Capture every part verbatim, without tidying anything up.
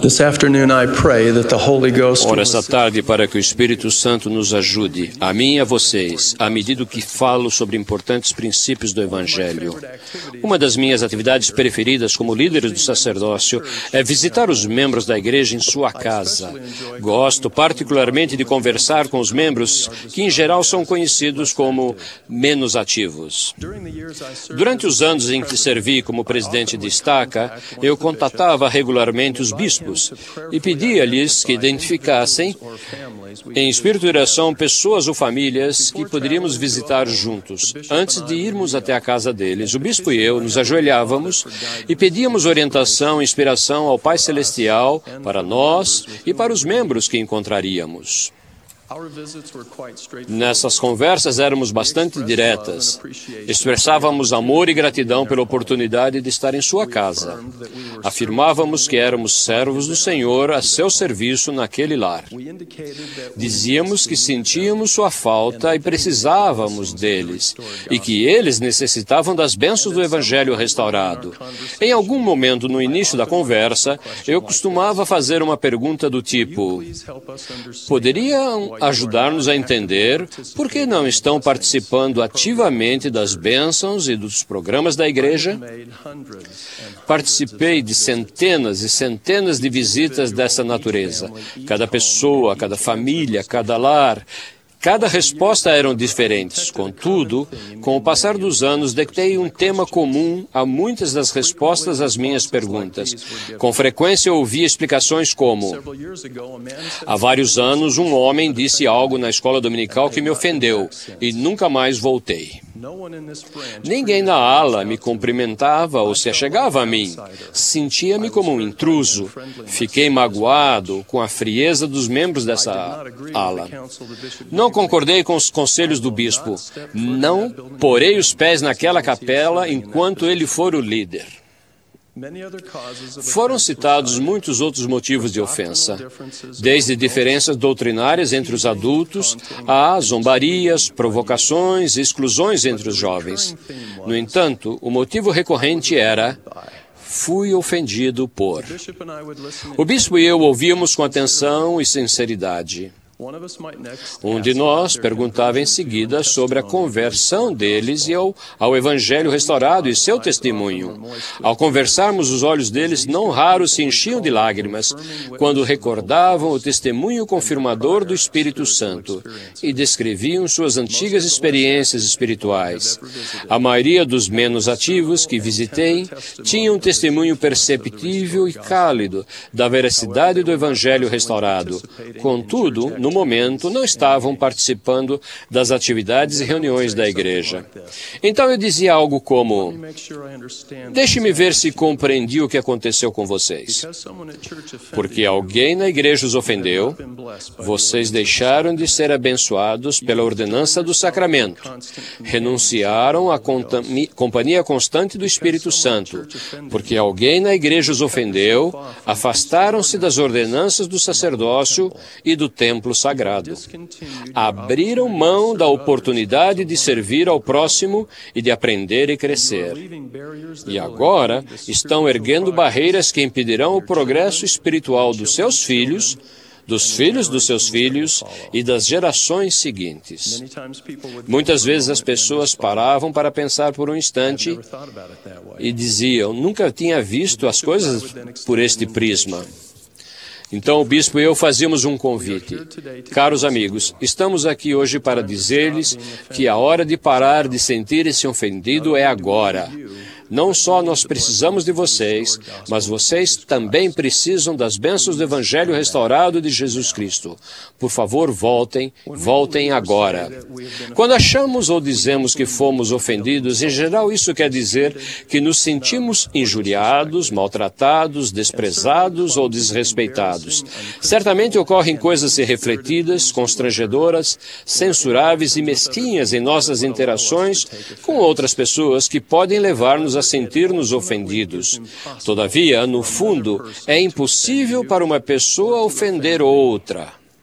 This afternoon I pray that the Holy Ghost Oro esta tarde para que o Espírito Santo nos ajude, a mim e a vocês, à medida que falo sobre importantes princípios do Evangelho. Uma das minhas atividades preferidas como líder do sacerdócio é visitar os membros da igreja em sua casa. Gosto particularmente de conversar com os membros que, em geral, são conhecidos como menos ativos. Durante os anos em que servi como presidente de estaca, eu contatava regularmente os bispos e pedia-lhes que identificassem, em espírito de oração, pessoas ou famílias que poderíamos visitar juntos. Antes de irmos até a casa deles, o bispo e eu nos ajoelhávamos e pedíamos orientação e inspiração ao Pai Celestial para nós e para os membros que encontraríamos. Nessas conversas éramos bastante diretas. Expressávamos amor e gratidão pela oportunidade de estar em sua casa. Afirmávamos que éramos servos do Senhor a seu serviço naquele lar. Dizíamos que sentíamos sua falta e precisávamos deles, e que eles necessitavam das bênçãos do Evangelho restaurado. Em algum momento no início da conversa, eu costumava fazer uma pergunta do tipo: poderiam ajudar-nos a entender por que não estão participando ativamente das bênçãos e dos programas da igreja? Participei de centenas e centenas de visitas dessa natureza. Cada pessoa, cada família, cada lar. Cada resposta eram diferentes. Contudo, com o passar dos anos, detectei um tema comum a muitas das respostas às minhas perguntas. Com frequência, eu ouvia explicações como: há vários anos, um homem disse algo na escola dominical que me ofendeu e nunca mais voltei. Ninguém na ala me cumprimentava ou se achegava a mim. Sentia-me como um intruso. Fiquei magoado com a frieza dos membros dessa ala. Não concordei com os conselhos do bispo. Não porei os pés naquela capela enquanto ele for o líder. Foram citados muitos outros motivos de ofensa, desde diferenças doutrinárias entre os adultos a zombarias, provocações e exclusões entre os jovens. No entanto, o motivo recorrente era: fui ofendido por. O bispo e eu ouvíamos com atenção e sinceridade. Um de nós perguntava em seguida sobre a conversão deles e ao, ao Evangelho restaurado e seu testemunho. Ao conversarmos, os olhos deles não raro se enchiam de lágrimas quando recordavam o testemunho confirmador do Espírito Santo e descreviam suas antigas experiências espirituais. A maioria dos menos ativos que visitei tinha um testemunho perceptível e cálido da veracidade do Evangelho restaurado. Contudo, no momento, não estavam participando das atividades e reuniões da igreja. Então eu dizia algo como: deixe-me ver se compreendi o que aconteceu com vocês. Porque alguém na igreja os ofendeu, vocês deixaram de ser abençoados pela ordenança do sacramento, renunciaram à companhia constante do Espírito Santo. Porque alguém na igreja os ofendeu, afastaram-se das ordenanças do sacerdócio e do templo sagrado. Abriram mão da oportunidade de servir ao próximo e de aprender e crescer. E agora estão erguendo barreiras que impedirão o progresso espiritual dos seus filhos, dos filhos dos seus filhos e das gerações seguintes. Muitas vezes as pessoas paravam para pensar por um instante e diziam: nunca tinha visto as coisas por este prisma. Então o bispo e eu fazíamos um convite. Caros amigos, estamos aqui hoje para dizer-lhes que a hora de parar de sentir-se ofendido é agora. Não só nós precisamos de vocês, mas vocês também precisam das bênçãos do Evangelho restaurado de Jesus Cristo. Por favor, voltem, voltem agora. Quando achamos ou dizemos que fomos ofendidos, em geral isso quer dizer que nos sentimos injuriados, maltratados, desprezados ou desrespeitados. Certamente ocorrem coisas irrefletidas, constrangedoras, censuráveis e mesquinhas em nossas interações com outras pessoas que podem levar-nos a sentir-nos ofendidos. Todavia, no fundo, é impossível para uma pessoa ofender outra.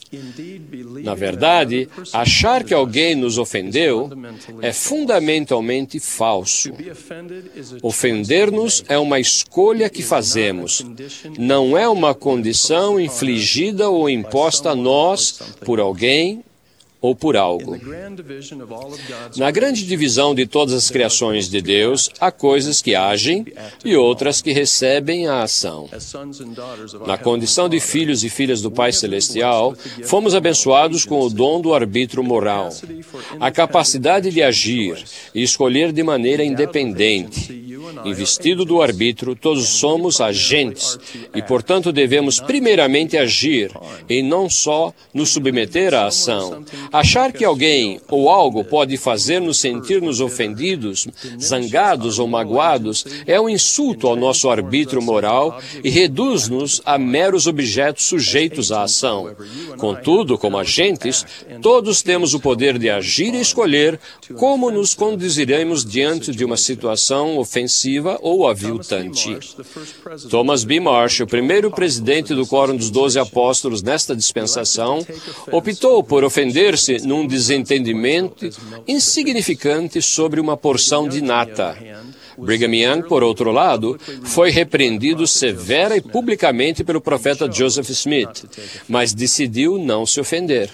Na verdade, achar que alguém nos ofendeu é fundamentalmente falso. Ofender-nos é uma escolha que fazemos, não é uma condição infligida ou imposta a nós por alguém ou por algo. Na grande divisão de todas as criações de Deus, há coisas que agem e outras que recebem a ação. Na condição de filhos e filhas do Pai Celestial, fomos abençoados com o dom do arbítrio moral, a capacidade de agir e escolher de maneira independente. Investido do arbítrio, todos somos agentes e, portanto, devemos primeiramente agir e não só nos submeter à ação. Achar que alguém ou algo pode fazer-nos sentir-nos ofendidos, zangados ou magoados é um insulto ao nosso arbítrio moral e reduz-nos a meros objetos sujeitos à ação. Contudo, como agentes, todos temos o poder de agir e escolher como nos conduziremos diante de uma situação ofensiva ou aviltante. Thomas B. Marsh, o primeiro presidente do Quórum dos Doze Apóstolos nesta dispensação, optou por ofender-se num desentendimento insignificante sobre uma porção de nata. Brigham Young, por outro lado, foi repreendido severa e publicamente pelo profeta Joseph Smith, mas decidiu não se ofender.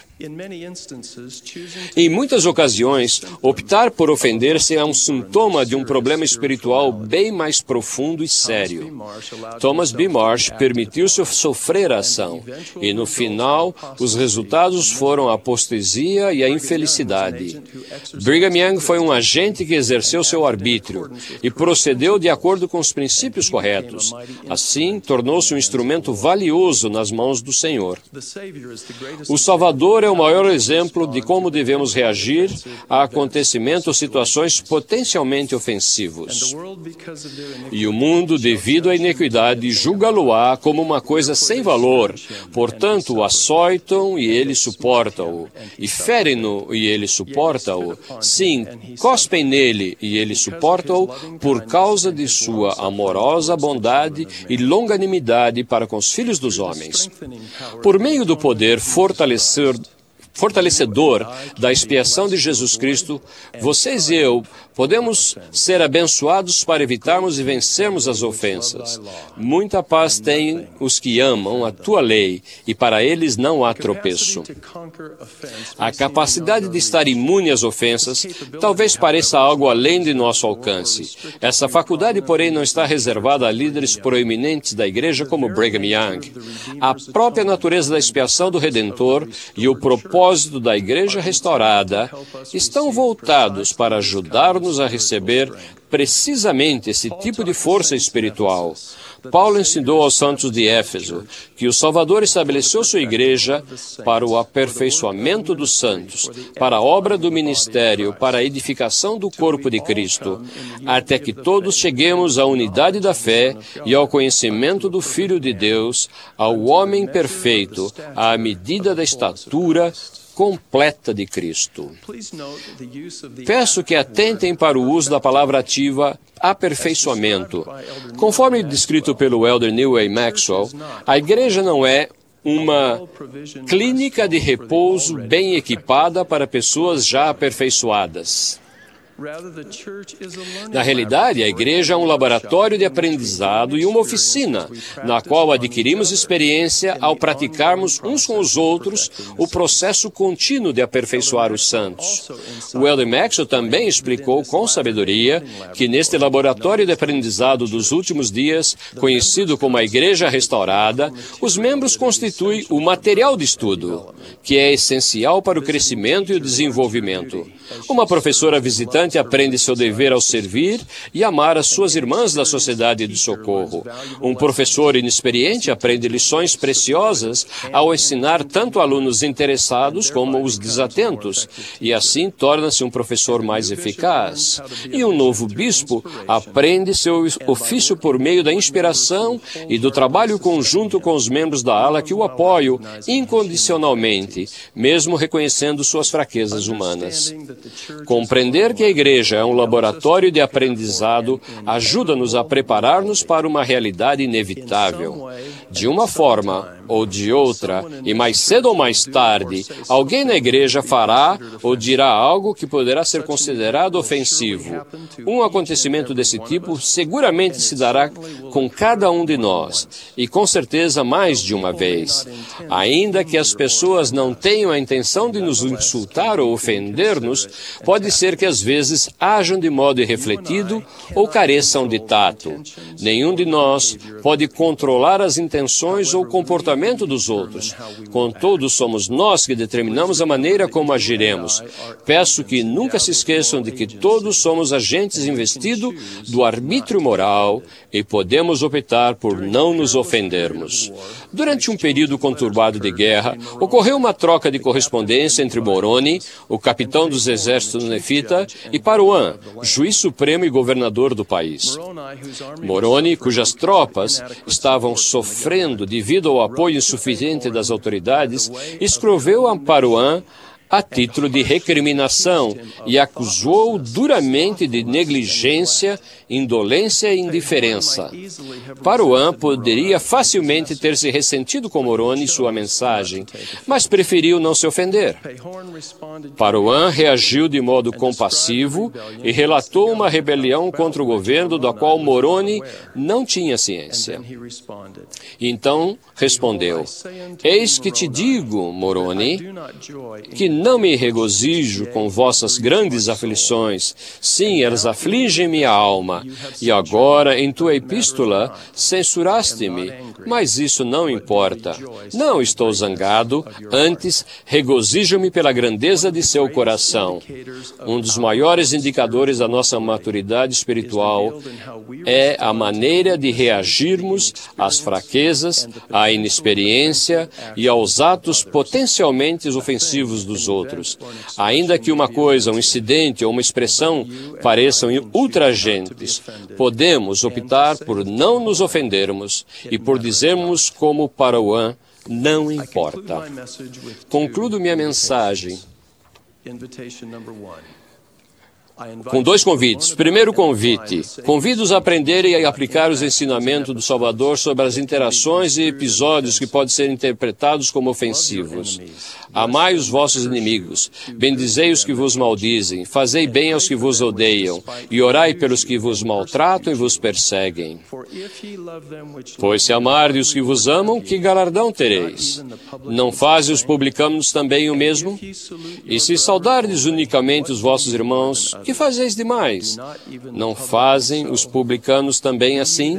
Em muitas ocasiões, optar por ofender-se é um sintoma de um problema espiritual bem mais profundo e sério. Thomas B. Marsh permitiu-se sofrer a ação, e no final, os resultados foram a apostasia e a infelicidade. Brigham Young foi um agente que exerceu seu arbítrio e procedeu de acordo com os princípios corretos. Assim, tornou-se um instrumento valioso nas mãos do Senhor. O Salvador é o maior exemplo de como devemos reagir a acontecimentos ou situações potencialmente ofensivos. E o mundo, devido à iniquidade, julga-lo-á como uma coisa sem valor. Portanto, o açoitam e ele suporta-o. E ferem-no e ele suporta-o. Sim, cospem nele e ele suporta-o por causa de sua amorosa bondade e longanimidade para com os filhos dos homens. Por meio do poder fortalecer fortalecedor da expiação de Jesus Cristo, vocês e eu podemos ser abençoados para evitarmos e vencermos as ofensas. Muita paz têm os que amam a tua lei, e para eles não há tropeço. A capacidade de estar imune às ofensas talvez pareça algo além de nosso alcance. Essa faculdade, porém, não está reservada a líderes proeminentes da igreja como Brigham Young. A própria natureza da expiação do Redentor e o propósito da igreja restaurada estão voltados para ajudar-nos a receber precisamente esse tipo de força espiritual. Paulo ensinou aos santos de Éfeso que o Salvador estabeleceu sua igreja para o aperfeiçoamento dos santos, para a obra do ministério, para a edificação do corpo de Cristo, até que todos cheguemos à unidade da fé e ao conhecimento do Filho de Deus, ao homem perfeito, à medida da estatura completa de Cristo. Peço que atentem para o uso da palavra ativa aperfeiçoamento. Conforme descrito pelo elder Neil A. Maxwell, a igreja não é uma clínica de repouso bem equipada para pessoas já aperfeiçoadas. Na realidade, a igreja é um laboratório de aprendizado e uma oficina, na qual adquirimos experiência ao praticarmos uns com os outros o processo contínuo de aperfeiçoar os santos. O elder Maxwell também explicou com sabedoria que neste laboratório de aprendizado dos últimos dias, conhecido como a Igreja Restaurada, os membros constituem o material de estudo, que é essencial para o crescimento e o desenvolvimento. Uma professora visitante aprende seu dever ao servir e amar as suas irmãs da sociedade de socorro. Um professor inexperiente aprende lições preciosas ao ensinar tanto alunos interessados como os desatentos, e assim torna-se um professor mais eficaz. E um novo bispo aprende seu ofício por meio da inspiração e do trabalho conjunto com os membros da ala que o apoiam incondicionalmente, mesmo reconhecendo suas fraquezas humanas. Compreender que a igreja é um laboratório de aprendizado, ajuda-nos a preparar-nos para uma realidade inevitável. De uma forma ou de outra, e mais cedo ou mais tarde, alguém na igreja fará ou dirá algo que poderá ser considerado ofensivo. Um acontecimento desse tipo seguramente se dará com cada um de nós, e com certeza mais de uma vez. Ainda que as pessoas não tenham a intenção de nos insultar ou ofender-nos, pode ser que às vezes ajam de modo irrefletido ou careçam de tato. Nenhum de nós pode controlar as intenções ou comportamento dos outros. Contudo, somos nós que determinamos a maneira como agiremos. Peço que nunca se esqueçam de que todos somos agentes investidos do arbítrio moral e podemos optar por não nos ofendermos. Durante um período conturbado de guerra, ocorreu uma troca de correspondência entre Moroni, o capitão dos exércitos nefita, e Paroã, juiz supremo e governador do país. Moroni, cujas tropas estavam sofrendo devido ao apoio insuficiente das autoridades, escreveu a Paroã a título de recriminação e acusou-o duramente de negligência, indolência e indiferença. Paroã poderia facilmente ter se ressentido com Moroni e sua mensagem, mas preferiu não se ofender. Paroã reagiu de modo compassivo e relatou uma rebelião contra o governo da qual Moroni não tinha ciência. Então respondeu: Eis que te digo, Moroni, que não me regozijo com vossas grandes aflições, sim, elas afligem minha alma. E agora, em tua epístola, censuraste-me, mas isso não importa. Não estou zangado, antes regozijo-me pela grandeza de seu coração. Um dos maiores indicadores da nossa maturidade espiritual é a maneira de reagirmos às fraquezas, à inexperiência e aos atos potencialmente ofensivos dos outros. Ainda que uma coisa, um incidente ou uma expressão pareçam ultragentes, podemos optar por não nos ofendermos e por dizermos como Paroã, não importa. Concluo minha mensagem com dois convites. Primeiro convite: convido-os a aprenderem e a aplicar os ensinamentos do Salvador sobre as interações e episódios que podem ser interpretados como ofensivos. Amai os vossos inimigos, bendizei os que vos maldizem, fazei bem aos que vos odeiam, e orai pelos que vos maltratam e vos perseguem. Pois se amardes os que vos amam, que galardão tereis? Não fazem os publicanos também o mesmo? E se saudardes unicamente os vossos irmãos, que fazeis demais? Não fazem os publicanos também assim?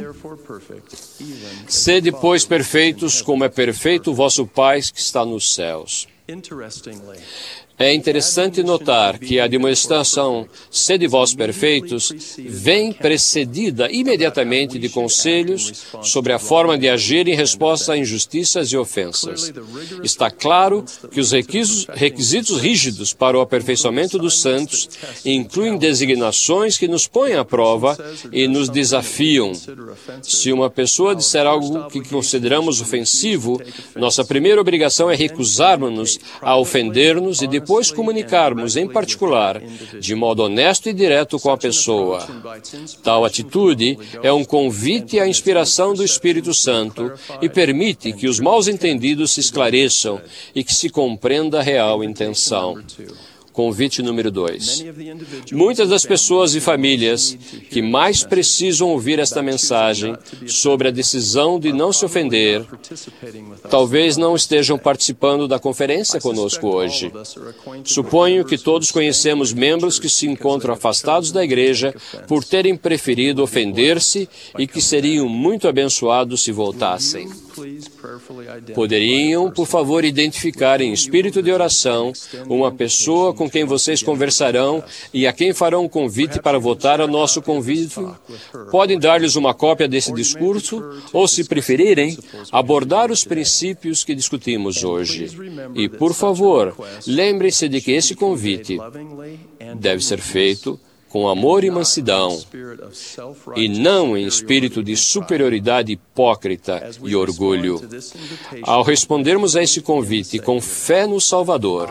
Sede, pois, perfeitos, como é perfeito o vosso Pai que está nos céus. É interessante notar que a demonstração "sede vós perfeitos" vem precedida imediatamente de conselhos sobre a forma de agir em resposta a injustiças e ofensas. Está claro que os requisitos, requisitos rígidos para o aperfeiçoamento dos santos incluem designações que nos põem à prova e nos desafiam. Se uma pessoa disser algo que consideramos ofensivo, nossa primeira obrigação é recusarmos-nos a ofender-nos e depois Depois comunicarmos, em particular, de modo honesto e direto com a pessoa. Tal atitude é um convite à inspiração do Espírito Santo e permite que os mal-entendidos se esclareçam e que se compreenda a real intenção. Convite número dois. Muitas das pessoas e famílias que mais precisam ouvir esta mensagem sobre a decisão de não se ofender, talvez não estejam participando da conferência conosco hoje. Suponho que todos conhecemos membros que se encontram afastados da igreja por terem preferido ofender-se e que seriam muito abençoados se voltassem. Poderiam, por favor, identificar em espírito de oração uma pessoa com quem vocês conversarão e a quem farão um convite para votar ao nosso convite? Podem dar-lhes uma cópia desse discurso ou, se preferirem, abordar os princípios que discutimos hoje. E, por favor, lembrem-se de que esse convite deve ser feito com amor e mansidão, e não em espírito de superioridade hipócrita e orgulho. Ao respondermos a este convite com fé no Salvador,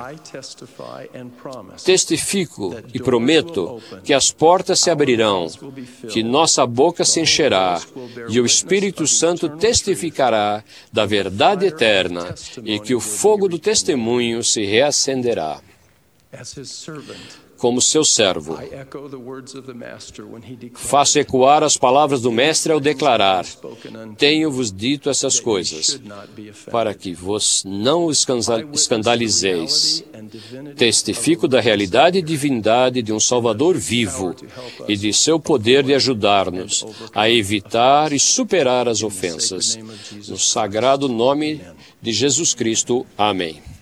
testifico e prometo que as portas se abrirão, que nossa boca se encherá e o Espírito Santo testificará da verdade eterna e que o fogo do testemunho se reacenderá. Como seu servo, faço ecoar as palavras do Mestre ao declarar: tenho-vos dito essas coisas, para que vos não escandalizeis. Testifico da realidade e divindade de um Salvador vivo e de seu poder de ajudar-nos a evitar e superar as ofensas. No sagrado nome de Jesus Cristo. Amém.